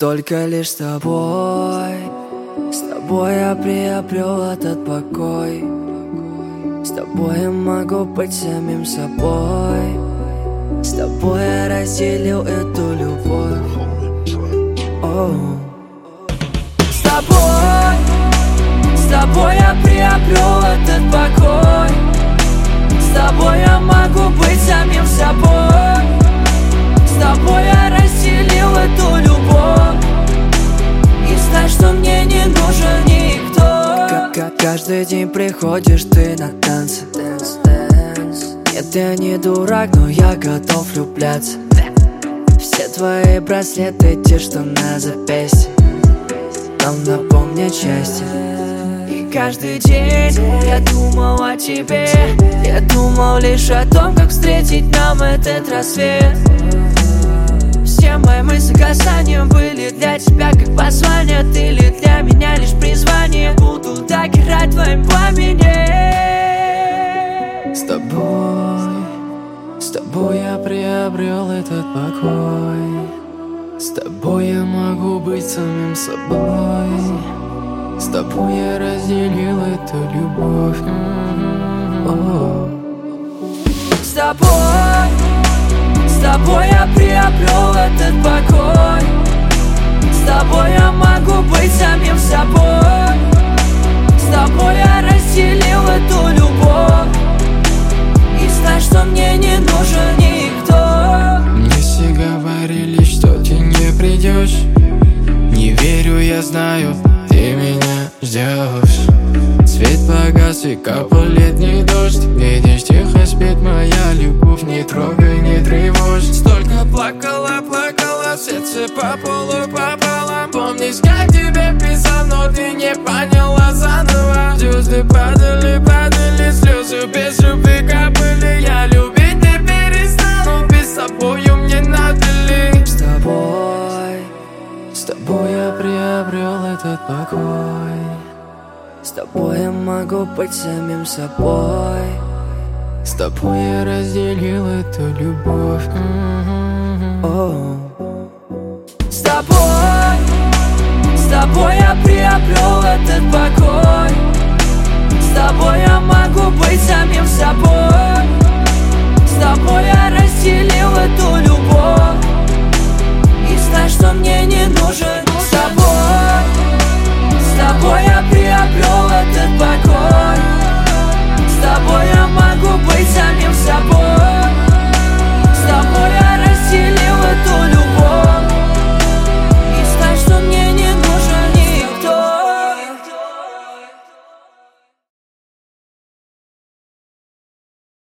Только лишь с тобой я приобрел этот покой. С тобой я могу быть самим собой. С тобой я разделил эту любовь. С тобой я приобрел этот покой. С тобой я могу быть самим собой. С тобой я разделил эту любовь. И знай, что мне не нужен никто. Каждый день приходишь ты на танцы. Нет, я не дурак, но я готов влюбляться. Все твои браслеты, те, что на запястье, нам напомнят счастье. И каждый день я думал о тебе. Я думал лишь о том, как встретить нам этот рассвет. Все мои мысли касания были для тебя как послание. Ты ли для меня лишь призвание. Буду так играть в твоем пламени. С тобой я приобрел этот покой. С тобой я могу быть самим собой. С тобой я разделил эту любовь. С тобой я приобрел этот покой. С тобой я могу быть самим собой. С тобой я разделил эту любовь. И знай, что мне не нужен никто. Мне все говорили, что ты не придешь. Не верю, я знаю, ты меня ждешь. Свет погас и капал летний дождь. Видишь, тихо спит моя любовь. Не трогай, не тревожь. Столько плакала, сердце по полу попало. Помнишь, как тебе писал, но ты не поняла заново. Звезды падали, слезы без любви капали. Я любить не перестану, без тобою мне надо ли. С тобой я приобрел этот покой. С тобой я могу быть самим собой. С тобой я разделил эту любовь. С тобой я приобрел этот покой. С тобой я могу быть самим собой. С тобой я разделил эту любовь. И знай, что мне